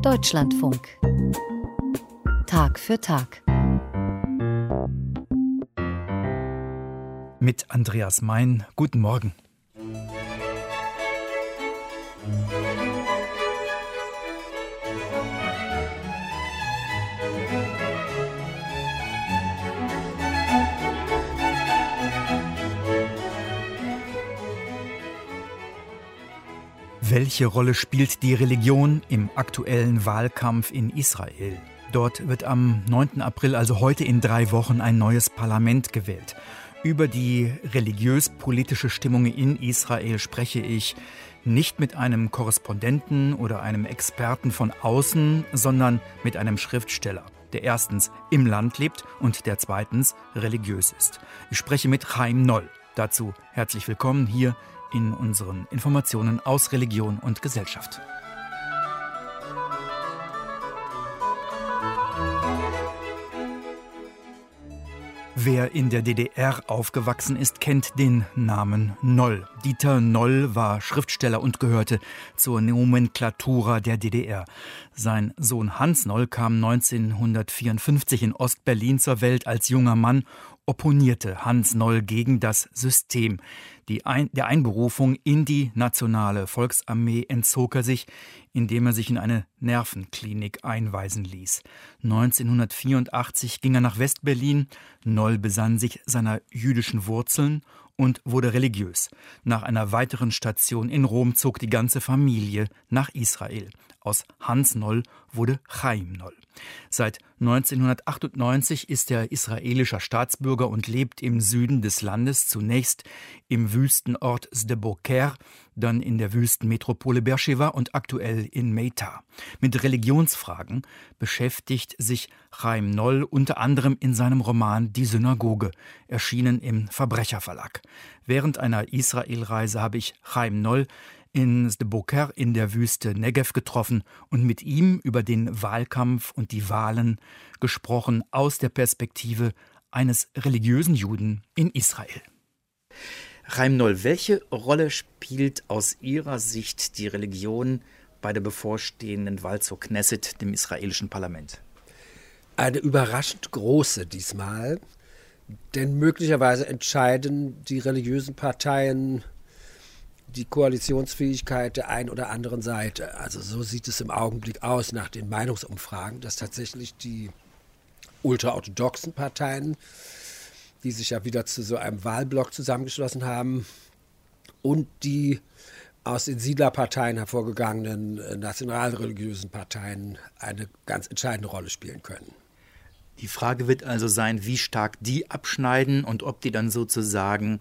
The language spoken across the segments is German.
Deutschlandfunk. Tag für Tag. Mit Andreas Mein. Guten Morgen. Welche Rolle spielt die Religion im aktuellen Wahlkampf in Israel? Dort wird am 9. April, also heute in 3 Wochen, ein neues Parlament gewählt. Über die religiös-politische Stimmung in Israel spreche ich nicht mit einem Korrespondenten oder einem Experten von außen, sondern mit einem Schriftsteller, der erstens im Land lebt und der zweitens religiös ist. Ich spreche mit Chaim Noll. Dazu herzlich willkommen hier in unseren Informationen aus Religion und Gesellschaft. Wer in der DDR aufgewachsen ist, kennt den Namen Noll. Dieter Noll war Schriftsteller und gehörte zur Nomenklatura der DDR. Sein Sohn Hans Noll kam 1954 in Ostberlin zur Welt. Als junger Mann opponierte Hans Noll gegen das System. Der Einberufung in die Nationale Volksarmee entzog er sich, indem er sich in eine Nervenklinik einweisen ließ. 1984 ging er nach Westberlin. Noll besann sich seiner jüdischen Wurzeln und wurde religiös. Nach einer weiteren Station in Rom zog die ganze Familie nach Israel. Aus Hans Noll wurde Chaim Noll. Seit 1998 ist er israelischer Staatsbürger und lebt im Süden des Landes, zunächst im Wüstenort Sde-Boker, dann in der Wüstenmetropole Beersheva und aktuell in Meitar. Mit Religionsfragen beschäftigt sich Chaim Noll unter anderem in seinem Roman Die Synagoge, erschienen im Verbrecherverlag. Während einer Israelreise habe ich Chaim Noll in Sde-Boker in der Wüste Negev getroffen und mit ihm über den Wahlkampf und die Wahlen gesprochen aus der Perspektive eines religiösen Juden in Israel. Chaim Noll, welche Rolle spielt aus Ihrer Sicht die Religion bei der bevorstehenden Wahl zur Knesset, dem israelischen Parlament? Eine überraschend große diesmal, denn möglicherweise entscheiden die religiösen Parteien die Koalitionsfähigkeit der einen oder anderen Seite. Also so sieht es im Augenblick aus nach den Meinungsumfragen, dass tatsächlich die ultraorthodoxen Parteien, die sich ja wieder zu so einem Wahlblock zusammengeschlossen haben, und die aus den Siedlerparteien hervorgegangenen nationalreligiösen Parteien eine ganz entscheidende Rolle spielen können. Die Frage wird also sein, wie stark die abschneiden und ob die dann sozusagen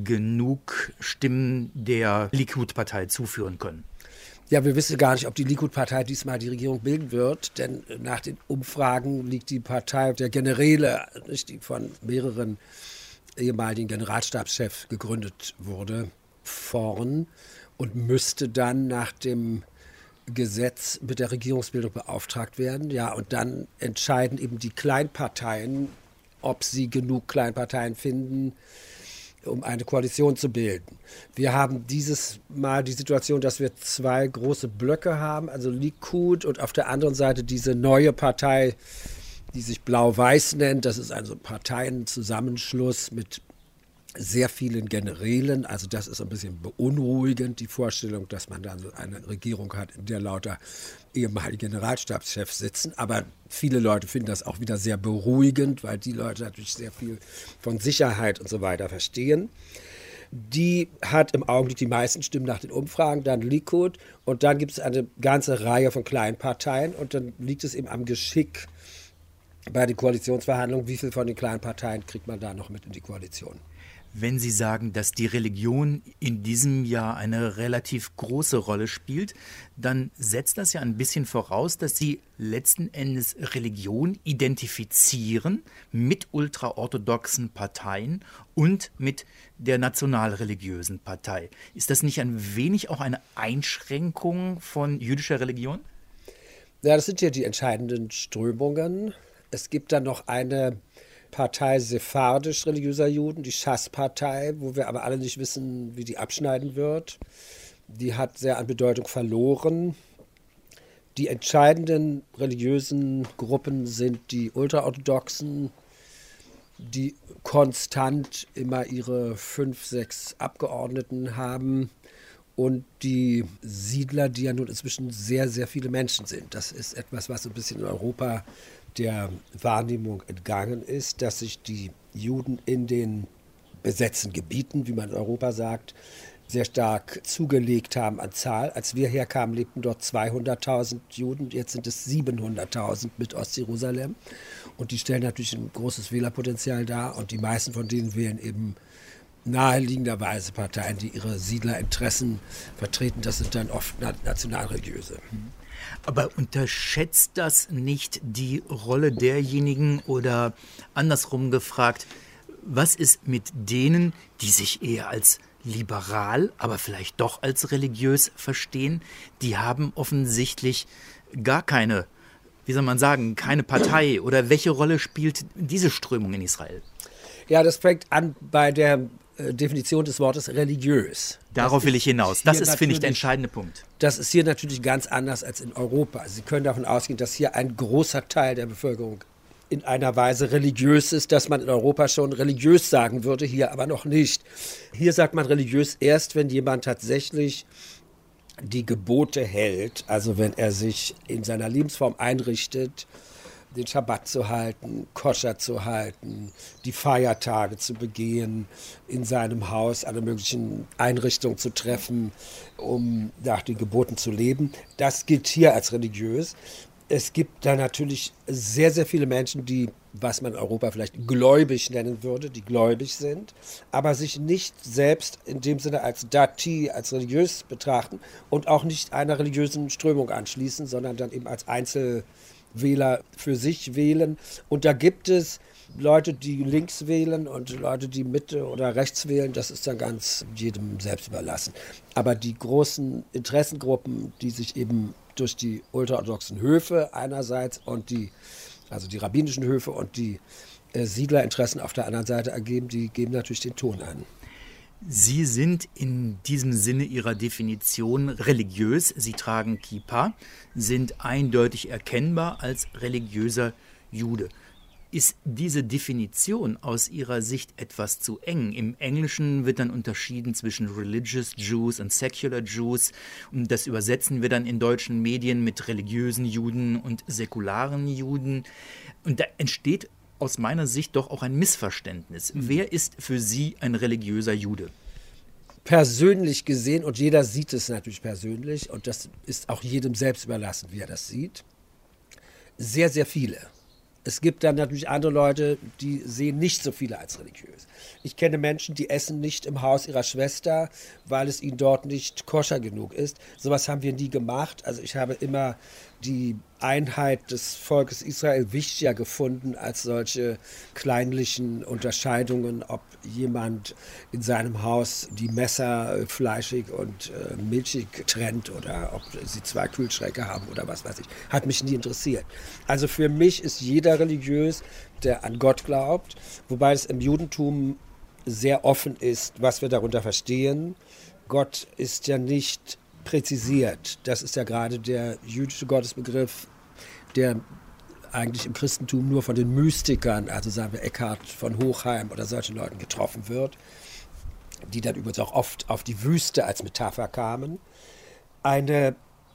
genug Stimmen der Likud-Partei zuführen können. Ja, wir wissen gar nicht, ob die Likud-Partei diesmal die Regierung bilden wird, denn nach den Umfragen liegt die Partei der Generäle, die von mehreren ehemaligen Generalstabschefs gegründet wurde, vorn und müsste dann nach dem Gesetz mit der Regierungsbildung beauftragt werden. Ja, und dann entscheiden eben die Kleinparteien, ob sie genug Kleinparteien finden, um eine Koalition zu bilden. Wir haben dieses Mal die Situation, dass wir 2 große Blöcke haben, also Likud und auf der anderen Seite diese neue Partei, die sich Blau-Weiß nennt. Das ist also ein Parteienzusammenschluss mit sehr vielen Generälen, also das ist ein bisschen beunruhigend, die Vorstellung, dass man dann so eine Regierung hat, in der lauter ehemalige Generalstabschefs sitzen, aber viele Leute finden das auch wieder sehr beruhigend, weil die Leute natürlich sehr viel von Sicherheit und so weiter verstehen. Die hat im Augenblick die meisten Stimmen nach den Umfragen, dann Likud und dann gibt es eine ganze Reihe von kleinen Parteien und dann liegt es eben am Geschick bei den Koalitionsverhandlungen, wie viel von den kleinen Parteien kriegt man da noch mit in die Koalition. Wenn Sie sagen, dass die Religion in diesem Jahr eine relativ große Rolle spielt, dann setzt das ja ein bisschen voraus, dass Sie letzten Endes Religion identifizieren mit ultraorthodoxen Parteien und mit der nationalreligiösen Partei. Ist das nicht ein wenig auch eine Einschränkung von jüdischer Religion? Ja, das sind ja die entscheidenden Strömungen. Es gibt dann noch eine Partei sephardisch-religiöser Juden, die Schass-Partei, wo wir aber alle nicht wissen, wie die abschneiden wird. Die hat sehr an Bedeutung verloren. Die entscheidenden religiösen Gruppen sind die Ultraorthodoxen, die konstant immer ihre 5, 6 Abgeordneten haben, und die Siedler, die ja nun inzwischen sehr, sehr viele Menschen sind. Das ist etwas, was so ein bisschen in Europa der Wahrnehmung entgangen ist, dass sich die Juden in den besetzten Gebieten, wie man in Europa sagt, sehr stark zugelegt haben an Zahl. Als wir herkamen, lebten dort 200.000 Juden, jetzt sind es 700.000 mit Ostjerusalem. Und die stellen natürlich ein großes Wählerpotenzial dar, und die meisten von denen wählen eben naheliegenderweise Parteien, die ihre Siedlerinteressen vertreten. Das sind dann oft nationalreligiöse. Aber unterschätzt das nicht die Rolle derjenigen, oder andersrum gefragt, was ist mit denen, die sich eher als liberal, aber vielleicht doch als religiös verstehen? Die haben offensichtlich gar keine, wie soll man sagen, keine Partei. Oder welche Rolle spielt diese Strömung in Israel? Ja, das fängt an bei der Definition des Wortes religiös. Darauf will ich hinaus. Das ist, finde ich, der entscheidende Punkt. Das ist hier natürlich ganz anders als in Europa. Sie können davon ausgehen, dass hier ein großer Teil der Bevölkerung in einer Weise religiös ist, dass man in Europa schon religiös sagen würde, hier aber noch nicht. Hier sagt man religiös erst, wenn jemand tatsächlich die Gebote hält, also wenn er sich in seiner Lebensform einrichtet, den Schabbat zu halten, Koscher zu halten, die Feiertage zu begehen, in seinem Haus alle möglichen Einrichtungen zu treffen, um nach den Geboten zu leben. Das gilt hier als religiös. Es gibt da natürlich sehr, sehr viele Menschen, die, was man in Europa vielleicht gläubig nennen würde, die gläubig sind, aber sich nicht selbst in dem Sinne als Dati, als religiös betrachten und auch nicht einer religiösen Strömung anschließen, sondern dann eben als Einzelwähler für sich wählen. Und da gibt es Leute, die links wählen, und Leute, die Mitte oder rechts wählen. Das ist dann ganz jedem selbst überlassen. Aber die großen Interessengruppen, die sich eben durch die ultraorthodoxen Höfe einerseits und die rabbinischen Höfe und die Siedlerinteressen auf der anderen Seite ergeben, die geben natürlich den Ton an. Sie sind in diesem Sinne Ihrer Definition religiös. Sie tragen Kippa, sind eindeutig erkennbar als religiöser Jude. Ist diese Definition aus Ihrer Sicht etwas zu eng? Im Englischen wird dann unterschieden zwischen Religious Jews und Secular Jews. Und das übersetzen wir dann in deutschen Medien mit religiösen Juden und säkularen Juden. Und da entsteht aus meiner Sicht doch auch ein Missverständnis. Wer ist für Sie ein religiöser Jude? Persönlich gesehen, und jeder sieht es natürlich persönlich, und das ist auch jedem selbst überlassen, wie er das sieht, sehr, sehr viele. Es gibt dann natürlich andere Leute, die sehen nicht so viele als religiös. Ich kenne Menschen, die essen nicht im Haus ihrer Schwester, weil es ihnen dort nicht koscher genug ist. Sowas haben wir nie gemacht. Also ich habe immer die Einheit des Volkes Israel wichtiger gefunden als solche kleinlichen Unterscheidungen, ob jemand in seinem Haus die Messer fleischig und milchig trennt oder ob sie 2 Kühlschränke haben oder was weiß ich. Hat mich nie interessiert. Also für mich ist jeder religiös, der an Gott glaubt, wobei es im Judentum sehr offen ist, was wir darunter verstehen. Gott ist ja nicht präzisiert. Das ist ja gerade der jüdische Gottesbegriff, der eigentlich im Christentum nur von den Mystikern, also sagen wir Eckhard von Hochheim oder solchen Leuten getroffen wird, die dann übrigens auch oft auf die Wüste als Metapher kamen. Eine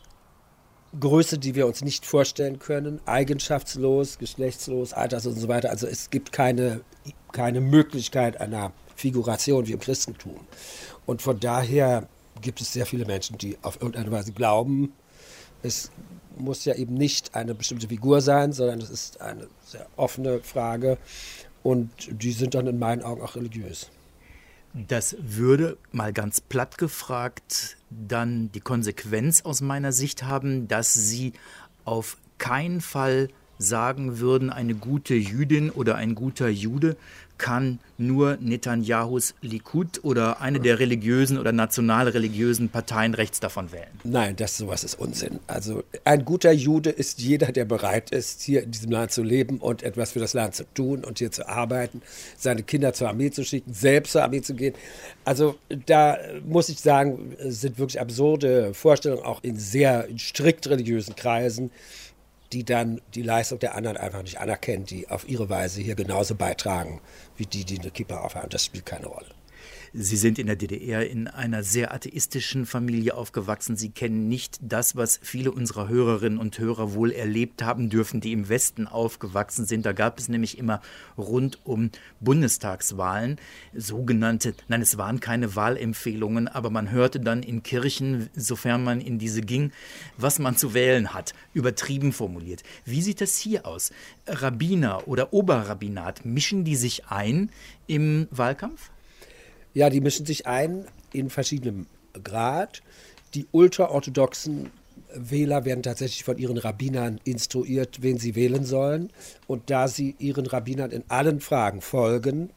Größe, die wir uns nicht vorstellen können, eigenschaftslos, geschlechtslos, alters und so weiter. Also es gibt keine Möglichkeit einer Figuration wie im Christentum. Und von daher gibt es sehr viele Menschen, die auf irgendeine Weise glauben, es muss ja eben nicht eine bestimmte Figur sein, sondern es ist eine sehr offene Frage, und die sind dann in meinen Augen auch religiös. Das würde, mal ganz platt gefragt, dann die Konsequenz aus meiner Sicht haben, dass Sie auf keinen Fall sagen würden, eine gute Jüdin oder ein guter Jude kann nur Netanyahus Likud oder eine der religiösen oder nationalreligiösen Parteien rechts davon wählen? Nein, sowas ist Unsinn. Also ein guter Jude ist jeder, der bereit ist, hier in diesem Land zu leben und etwas für das Land zu tun und hier zu arbeiten, seine Kinder zur Armee zu schicken, selbst zur Armee zu gehen. Also da muss ich sagen, sind wirklich absurde Vorstellungen, auch in sehr strikt religiösen Kreisen, die dann die Leistung der anderen einfach nicht anerkennen, die auf ihre Weise hier genauso beitragen wie die eine Kippa aufhaben. Das spielt keine Rolle. Sie sind in der DDR in einer sehr atheistischen Familie aufgewachsen. Sie kennen nicht das, was viele unserer Hörerinnen und Hörer wohl erlebt haben dürfen, die im Westen aufgewachsen sind. Da gab es nämlich immer rund um Bundestagswahlen sogenannte, nein, es waren keine Wahlempfehlungen, aber man hörte dann in Kirchen, sofern man in diese ging, was man zu wählen hat, übertrieben formuliert. Wie sieht das hier aus? Rabbiner oder Oberrabbinat, mischen die sich ein im Wahlkampf? Ja, die mischen sich ein in verschiedenem Grad. Die ultraorthodoxen Wähler werden tatsächlich von ihren Rabbinern instruiert, wen sie wählen sollen. Und da sie ihren Rabbinern in allen Fragen folgen,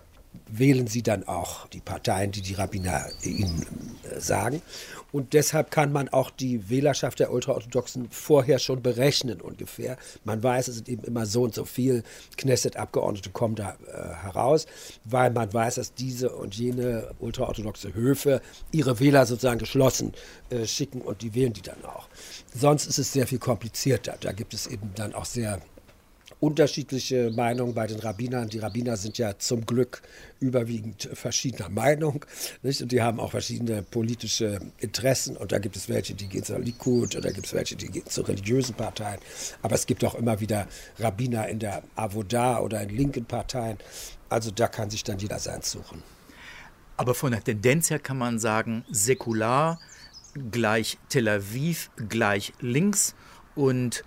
wählen sie dann auch die Parteien, die Rabbiner ihnen sagen. Und deshalb kann man auch die Wählerschaft der Ultraorthodoxen vorher schon berechnen ungefähr. Man weiß, es sind eben immer so und so viel Knesset-Abgeordnete kommen da heraus, weil man weiß, dass diese und jene ultraorthodoxe Höfe ihre Wähler sozusagen geschlossen schicken und die wählen die dann auch. Sonst ist es sehr viel komplizierter. Da gibt es eben dann auch sehr unterschiedliche Meinungen bei den Rabbinern. Die Rabbiner sind ja zum Glück überwiegend verschiedener Meinung, nicht? Und die haben auch verschiedene politische Interessen. Und da gibt es welche, die gehen zur Likud, oder gibt es welche, die gehen zu religiösen Parteien. Aber es gibt auch immer wieder Rabbiner in der Avoda oder in linken Parteien. Also da kann sich dann jeder seins suchen. Aber von der Tendenz her kann man sagen, säkular gleich Tel Aviv gleich links und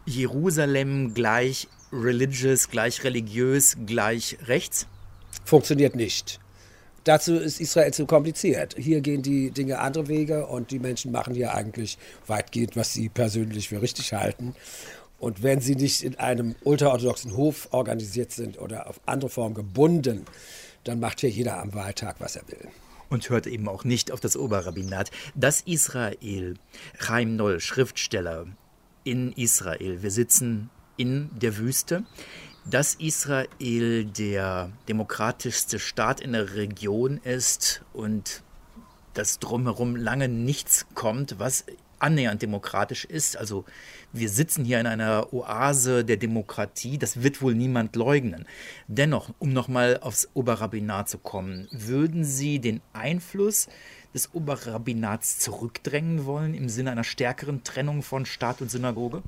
Jerusalem gleich religious, gleich religiös, gleich rechts? Funktioniert nicht. Dazu ist Israel zu kompliziert. Hier gehen die Dinge andere Wege und die Menschen machen hier eigentlich weitgehend, was sie persönlich für richtig halten. Und wenn sie nicht in einem ultraorthodoxen Hof organisiert sind oder auf andere Formen gebunden, dann macht hier jeder am Wahltag, was er will. Und hört eben auch nicht auf das Oberrabbinat. Das Israel, Chaim Noll, Schriftsteller in Israel, wir sitzen in der Wüste, dass Israel der demokratischste Staat in der Region ist und dass drumherum lange nichts kommt, was annähernd demokratisch ist. Also wir sitzen hier in einer Oase der Demokratie, das wird wohl niemand leugnen. Dennoch, um nochmal aufs Oberrabbinat zu kommen, würden Sie den Einfluss des Oberrabbinats zurückdrängen wollen im Sinne einer stärkeren Trennung von Staat und Synagoge?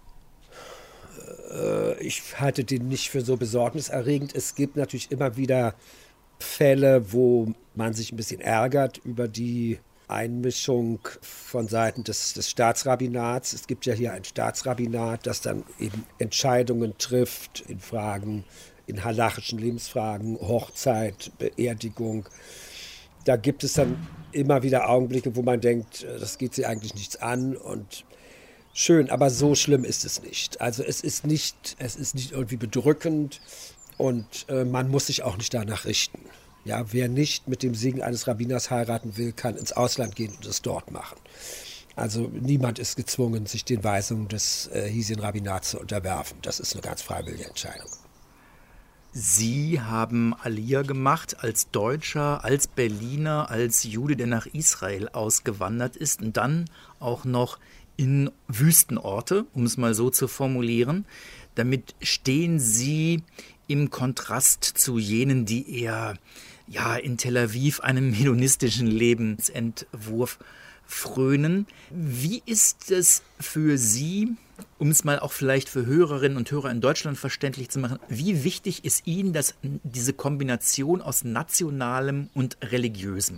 Ich halte den nicht für so besorgniserregend. Es gibt natürlich immer wieder Fälle, wo man sich ein bisschen ärgert über die Einmischung von Seiten des Staatsrabbinats. Es gibt ja hier ein Staatsrabbinat, das dann eben Entscheidungen trifft in Fragen, in halachischen Lebensfragen, Hochzeit, Beerdigung. Da gibt es dann immer wieder Augenblicke, wo man denkt, das geht sie eigentlich nichts an und schön, aber so schlimm ist es nicht. Also es ist nicht irgendwie bedrückend und man muss sich auch nicht danach richten. Ja, wer nicht mit dem Segen eines Rabbiners heiraten will, kann ins Ausland gehen und es dort machen. Also niemand ist gezwungen, sich den Weisungen des hiesigen Rabbinats zu unterwerfen. Das ist eine ganz freiwillige Entscheidung. Sie haben Aliyah gemacht als Deutscher, als Berliner, als Jude, der nach Israel ausgewandert ist und dann auch noch in Wüstenorte, um es mal so zu formulieren. Damit stehen Sie im Kontrast zu jenen, die eher in Tel Aviv einem hedonistischen Lebensentwurf frönen. Wie ist es für Sie, um es mal auch vielleicht für Hörerinnen und Hörer in Deutschland verständlich zu machen, wie wichtig ist Ihnen diese Kombination aus Nationalem und Religiösem?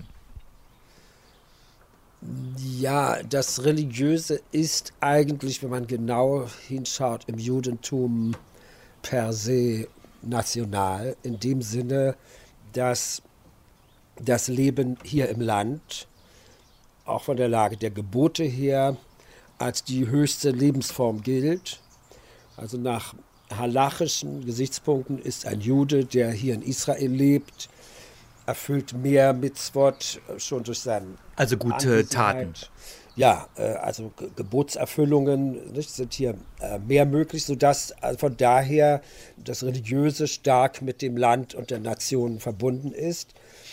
Ja, das Religiöse ist eigentlich, wenn man genau hinschaut, im Judentum per se national, in dem Sinne, dass das Leben hier im Land, auch von der Lage der Gebote her, als die höchste Lebensform gilt. Also nach halachischen Gesichtspunkten ist ein Jude, der hier in Israel lebt, erfüllt mehr Mitzvot schon durch seinen Also gute Taten. Ja, also Gebotserfüllungen sind hier mehr möglich, sodass von daher das Religiöse stark mit dem Land und der Nation verbunden ist.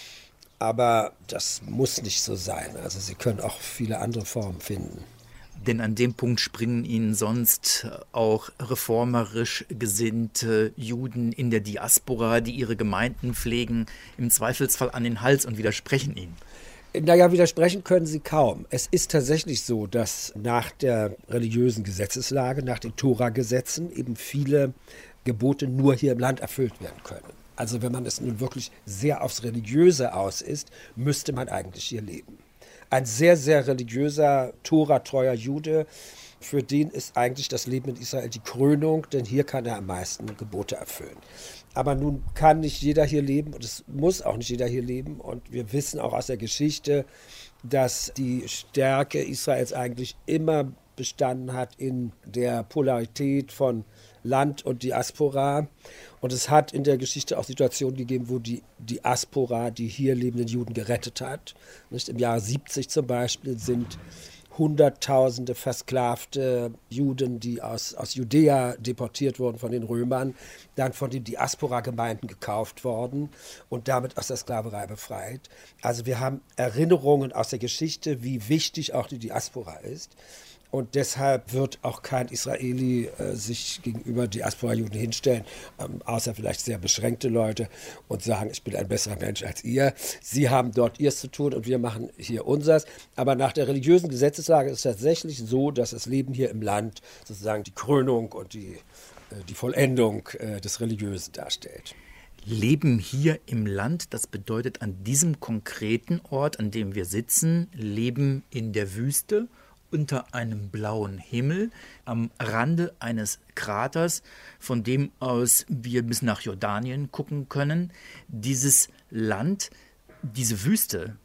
Aber das muss nicht so sein. Also Sie können auch viele andere Formen finden. Denn an dem Punkt springen Ihnen sonst auch reformerisch gesinnte Juden in der Diaspora, die ihre Gemeinden pflegen, im Zweifelsfall an den Hals und widersprechen Ihnen. Naja, widersprechen können sie kaum. Es ist tatsächlich so, dass nach der religiösen Gesetzeslage, nach den Tora-Gesetzen eben viele Gebote nur hier im Land erfüllt werden können. Also wenn man es nun wirklich sehr aufs Religiöse aus ist, müsste man eigentlich hier leben. Ein sehr, sehr religiöser, Tora-treuer Jude, für den ist eigentlich das Leben in Israel die Krönung, denn hier kann er am meisten Gebote erfüllen. Aber nun kann nicht jeder hier leben und es muss auch nicht jeder hier leben. Und wir wissen auch aus der Geschichte, dass die Stärke Israels eigentlich immer bestanden hat in der Polarität von Land und Diaspora. Und es hat in der Geschichte auch Situationen gegeben, wo die Diaspora die hier lebenden Juden gerettet hat. Nicht? Im Jahr 70 zum Beispiel sind Hunderttausende versklavte Juden, die aus Judäa deportiert wurden von den Römern, dann von den Diaspora-Gemeinden gekauft worden und damit aus der Sklaverei befreit. Also wir haben Erinnerungen aus der Geschichte, wie wichtig auch die Diaspora ist. Und deshalb wird auch kein Israeli sich gegenüber Diaspora-Juden hinstellen, außer vielleicht sehr beschränkte Leute, und sagen, ich bin ein besserer Mensch als ihr. Sie haben dort ihrs zu tun und wir machen hier unseres. Aber nach der religiösen Gesetzeslage ist es tatsächlich so, dass das Leben hier im Land sozusagen die Krönung und die Vollendung des Religiösen darstellt. Leben hier im Land, das bedeutet an diesem konkreten Ort, an dem wir sitzen, leben in der Wüste, unter einem blauen Himmel, am Rande eines Kraters, von dem aus wir bis nach Jordanien gucken können. Dieses Land, diese Wüste,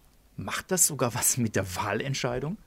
macht das sogar was mit der Wahlentscheidung?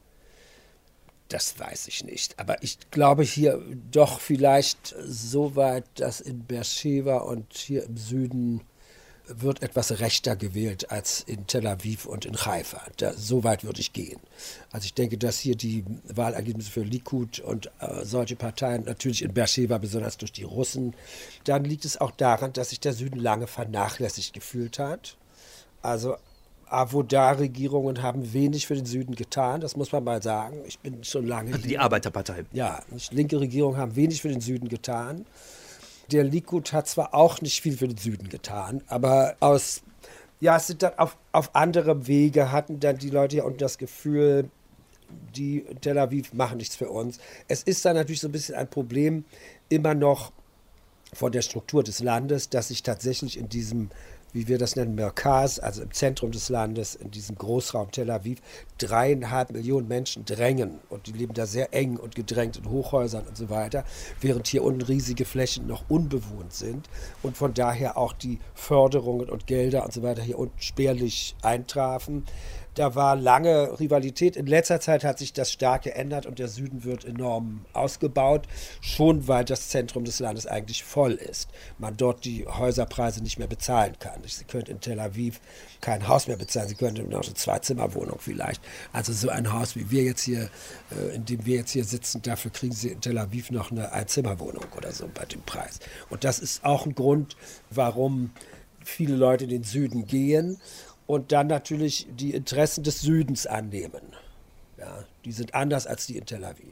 Das weiß ich nicht. Aber ich glaube hier doch vielleicht so weit, dass in Beersheba und hier im Süden wird etwas rechter gewählt als in Tel Aviv und in Haifa. So weit würde ich gehen. Also ich denke, dass hier die Wahlergebnisse für Likud und solche Parteien, natürlich in Beersheba besonders durch die Russen, dann liegt es auch daran, dass sich der Süden lange vernachlässigt gefühlt hat. Also Avoda-Regierungen haben wenig für den Süden getan, das muss man mal sagen. Ich bin schon lange also die Arbeiterpartei. Ja, linke Regierungen haben wenig für den Süden getan. Der Likud hat zwar auch nicht viel für den Süden getan, aber es sind dann auf anderem Wege hatten dann die Leute hier unten das Gefühl, die in Tel Aviv machen nichts für uns. Es ist dann natürlich so ein bisschen ein Problem immer noch von der Struktur des Landes, dass sich tatsächlich in diesem, wie wir das nennen, Merkaz, also im Zentrum des Landes, in diesem Großraum Tel Aviv, 3,5 Millionen Menschen drängen. Und die leben da sehr eng und gedrängt in Hochhäusern und so weiter, während hier unten riesige Flächen noch unbewohnt sind und von daher auch die Förderungen und Gelder und so weiter hier unten spärlich eintrafen. Da war lange Rivalität. In letzter Zeit hat sich das stark geändert und der Süden wird enorm ausgebaut, schon weil das Zentrum des Landes eigentlich voll ist. Man dort die Häuserpreise nicht mehr bezahlen kann. Sie können in Tel Aviv kein Haus mehr bezahlen. Sie können noch eine Zwei-Zimmer-Wohnung vielleicht. Also so ein Haus, wie wir jetzt hier, in dem wir jetzt hier sitzen, dafür kriegen Sie in Tel Aviv noch eine Einzimmerwohnung oder so bei dem Preis. Und das ist auch ein Grund, warum viele Leute in den Süden gehen. Und dann natürlich die Interessen des Südens annehmen. Ja, die sind anders als die in Tel Aviv.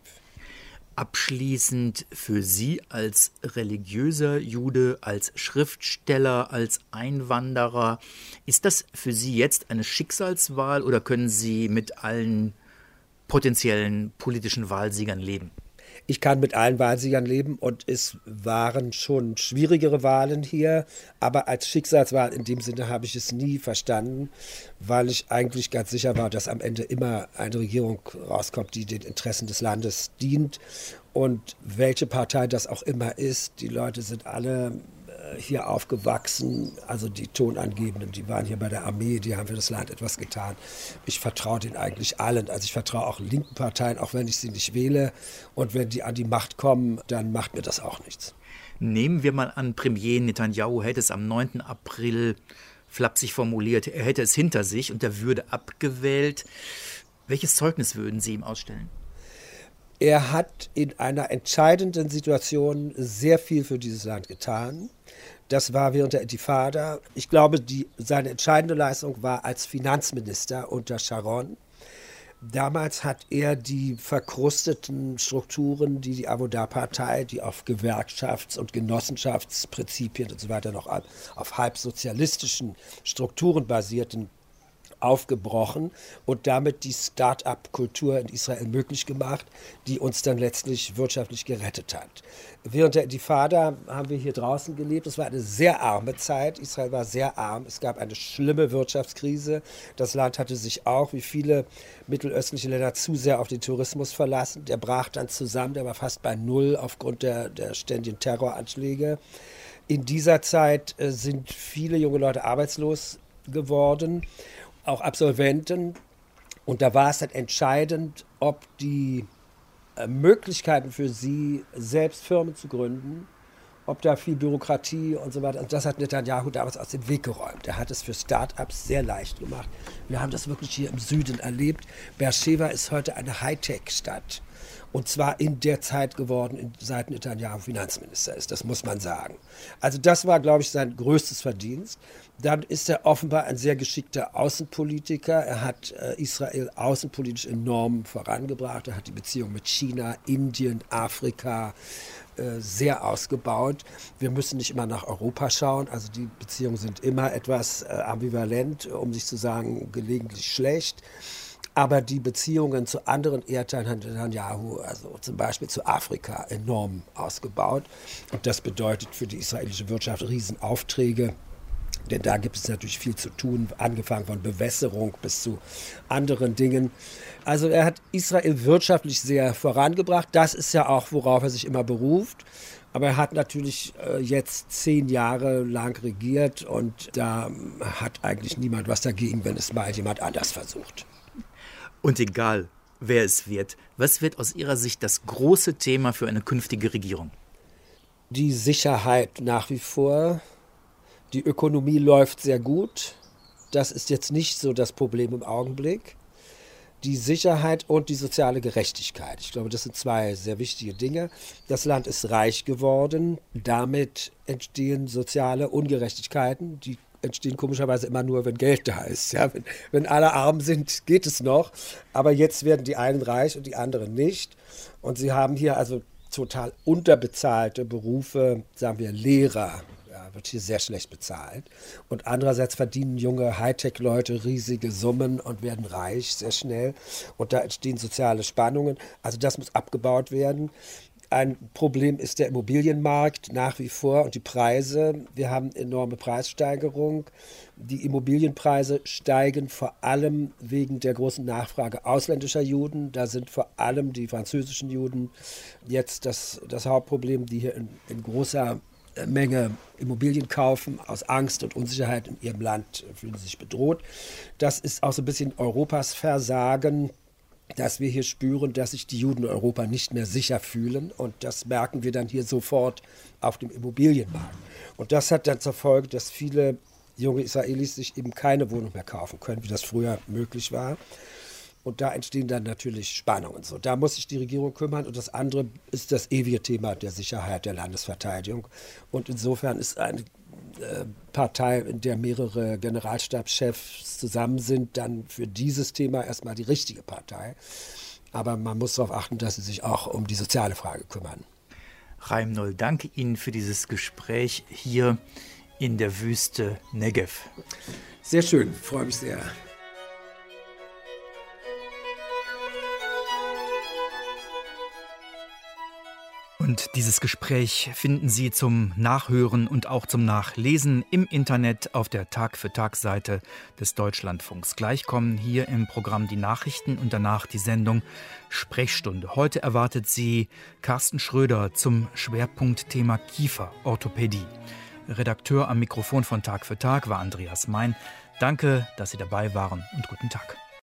Abschließend für Sie als religiöser Jude, als Schriftsteller, als Einwanderer, ist das für Sie jetzt eine Schicksalswahl oder können Sie mit allen potenziellen politischen Wahlsiegern leben? Ich kann mit allen Wahlsiegern leben und es waren schon schwierigere Wahlen hier, aber als Schicksalswahl in dem Sinne habe ich es nie verstanden, weil ich eigentlich ganz sicher war, dass am Ende immer eine Regierung rauskommt, die den Interessen des Landes dient und welche Partei das auch immer ist, die Leute sind alle hier aufgewachsen, also die Tonangebenden, die waren hier bei der Armee, die haben für das Land etwas getan. Ich vertraue denen eigentlich allen, also ich vertraue auch linken Parteien, auch wenn ich sie nicht wähle. Und wenn die an die Macht kommen, dann macht mir das auch nichts. Nehmen wir mal an, Premier Netanyahu hätte es am 9. April flapsig formuliert, er hätte es hinter sich und er würde abgewählt. Welches Zeugnis würden Sie ihm ausstellen? Er hat in einer entscheidenden Situation sehr viel für dieses Land getan. Das war während der Intifada. Ich glaube, seine entscheidende Leistung war als Finanzminister unter Sharon. Damals hat er die verkrusteten Strukturen, die Avoda-Partei, die auf Gewerkschafts- und Genossenschaftsprinzipien und so weiter noch auf halbsozialistischen Strukturen basierten, aufgebrochen und damit die Start-up-Kultur in Israel möglich gemacht, die uns dann letztlich wirtschaftlich gerettet hat. Während der Intifada haben wir hier draußen gelebt. Es war eine sehr arme Zeit. Israel war sehr arm. Es gab eine schlimme Wirtschaftskrise. Das Land hatte sich auch, wie viele mittelöstliche Länder, zu sehr auf den Tourismus verlassen. Der brach dann zusammen. Der war fast bei Null aufgrund der ständigen Terroranschläge. In dieser Zeit sind viele junge Leute arbeitslos geworden, auch Absolventen. Und da war es dann entscheidend, ob die Möglichkeiten für sie, selbst Firmen zu gründen, ob da viel Bürokratie und so weiter. Und das hat Netanyahu damals aus dem Weg geräumt. Er hat es für Start-ups sehr leicht gemacht. Wir haben das wirklich hier im Süden erlebt. Beersheva ist heute eine Hightech-Stadt. Und zwar in der Zeit geworden, seit Netanyahu Finanzminister ist. Das muss man sagen. Also das war, glaube ich, sein größtes Verdienst. Dann ist er offenbar ein sehr geschickter Außenpolitiker. Er hat Israel außenpolitisch enorm vorangebracht. Er hat die Beziehung mit China, Indien, Afrika sehr ausgebaut. Wir müssen nicht immer nach Europa schauen. Also die Beziehungen sind immer etwas ambivalent, um nicht zu sagen gelegentlich schlecht. Aber die Beziehungen zu anderen Erdteilen hat Netanyahu, also zum Beispiel zu Afrika, enorm ausgebaut. Und das bedeutet für die israelische Wirtschaft Riesenaufträge. Denn da gibt es natürlich viel zu tun, angefangen von Bewässerung bis zu anderen Dingen. Also er hat Israel wirtschaftlich sehr vorangebracht. Das ist ja auch, worauf er sich immer beruft. Aber er hat natürlich jetzt 10 Jahre lang regiert und da hat eigentlich niemand was dagegen, wenn es mal jemand anders versucht. Und egal, wer es wird, was wird aus Ihrer Sicht das große Thema für eine künftige Regierung? Die Sicherheit nach wie vor. Die Ökonomie läuft sehr gut. Das ist jetzt nicht so das Problem im Augenblick. Die Sicherheit und die soziale Gerechtigkeit. Ich glaube, das sind 2 sehr wichtige Dinge. Das Land ist reich geworden. Damit entstehen soziale Ungerechtigkeiten, die entstehen komischerweise immer nur, wenn Geld da ist. Ja, wenn alle arm sind, geht es noch. Aber jetzt werden die einen reich und die anderen nicht. Und sie haben hier also total unterbezahlte Berufe, sagen wir Lehrer, ja, wird hier sehr schlecht bezahlt. Und andererseits verdienen junge Hightech-Leute riesige Summen und werden reich sehr schnell. Und da entstehen soziale Spannungen. Also das muss abgebaut werden. Ein Problem ist der Immobilienmarkt nach wie vor und die Preise. Wir haben enorme Preissteigerung. Die Immobilienpreise steigen vor allem wegen der großen Nachfrage ausländischer Juden. Da sind vor allem die französischen Juden jetzt das Hauptproblem, die hier in großer Menge Immobilien kaufen. Aus Angst und Unsicherheit in ihrem Land fühlen sie sich bedroht. Das ist auch so ein bisschen Europas Versagen, dass wir hier spüren, dass sich die Juden in Europa nicht mehr sicher fühlen. Und das merken wir dann hier sofort auf dem Immobilienmarkt. Und das hat dann zur Folge, dass viele junge Israelis sich eben keine Wohnung mehr kaufen können, wie das früher möglich war. Und da entstehen dann natürlich Spannungen. So, da muss sich die Regierung kümmern. Und das andere ist das ewige Thema der Sicherheit, der Landesverteidigung. Und insofern ist eine Partei, in der mehrere Generalstabschefs zusammen sind, dann für dieses Thema erstmal die richtige Partei. Aber man muss darauf achten, dass sie sich auch um die soziale Frage kümmern. Chaim Noll, danke Ihnen für dieses Gespräch hier in der Wüste Negev. Sehr schön, freue mich sehr. Und dieses Gespräch finden Sie zum Nachhören und auch zum Nachlesen im Internet auf der Tag-für-Tag-Seite des Deutschlandfunks. Gleich kommen hier im Programm die Nachrichten und danach die Sendung Sprechstunde. Heute erwartet Sie Carsten Schröder zum Schwerpunktthema Kieferorthopädie. Redakteur am Mikrofon von Tag für Tag war Andreas Mein. Danke, dass Sie dabei waren und guten Tag.